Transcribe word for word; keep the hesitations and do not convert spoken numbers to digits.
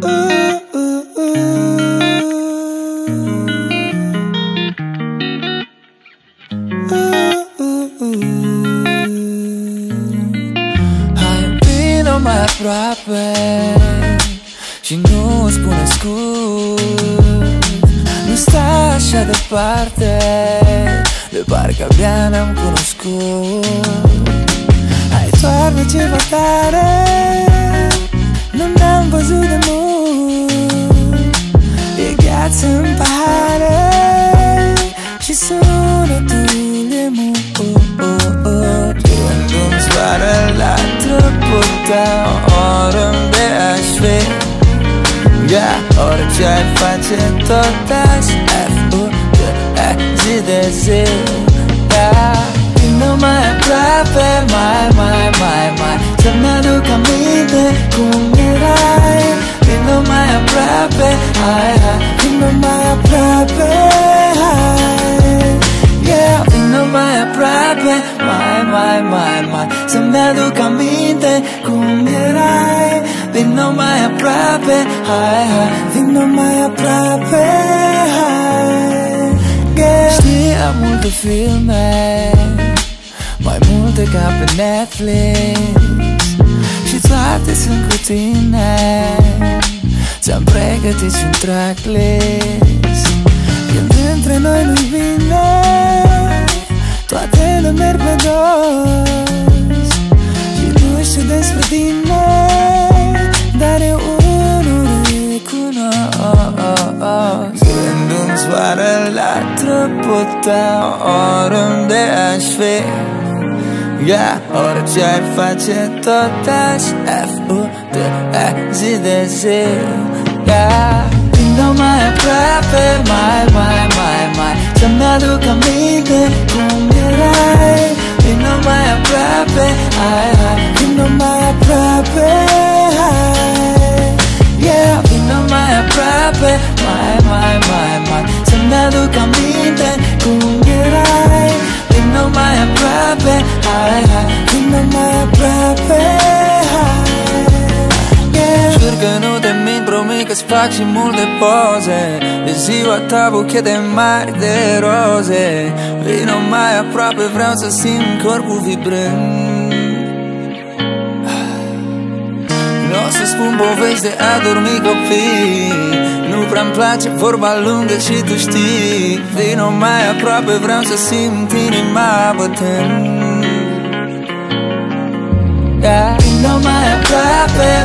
Hai, vino mai aproape și nu spune scurt. Nu sta așa departe, de parcă abia ne-am cunoscut. Hai, toarnă ceva tare, nu ne-am văzut de mult. E gheață în pahare și sunetul e mult. Când îmi zboară la trupul tău, oriunde aș fi, yeah, orice ai face tot aș F U T E zi de zi, yeah. Vino mai aproape, mai, mai, mai, mai, să-mi aduc aminte cum erai. Vino mai aproape, hai, hai, vino mai aproape, hai, yeah. Vino mai aproape, mai, mai, mai, mai, să-mi aduc aminte cum erai. Vino mai aproape, hai, hai, vino mai aproape, hai, yeah. Știi, am multe filme, mai multe ca pe Netflix, și toate sunt cu tine. Ți-am pregătit și un tracklist. Când între noi nu-i bine, toate ne merg pe dos. Și nu știu despre tine, dar eu unul recunosc. Când îmi zboară la trupul tău, oriunde aș fi, yeah, orice ai face tot aș F U T E zi de zi, yeah. Vino mai aproape, mai, mai, mai, mai, să-mi aduc aminte cum erai. Vino mai aproape, hai, hai, vino mai aproape, hai, yeah. Vino mai aproape, mai, mai, mai, mai, să-mi aduc aminte cum erai. Vino mai aproape, hai, hai, vino mai aproape, hai, yeah. Jur că nu te mint, promit că-ți fac și multe poze de ziua ta, buchete mari de roze. Vino mai aproape, vreau să simt corpul vibrând. Nu o să spun povești de a dormi copii, nu prea-mi place vorba lungă și tu știi. Vino mai aproape, vreau să simt inima bătând, yeah. Vino mai aproape,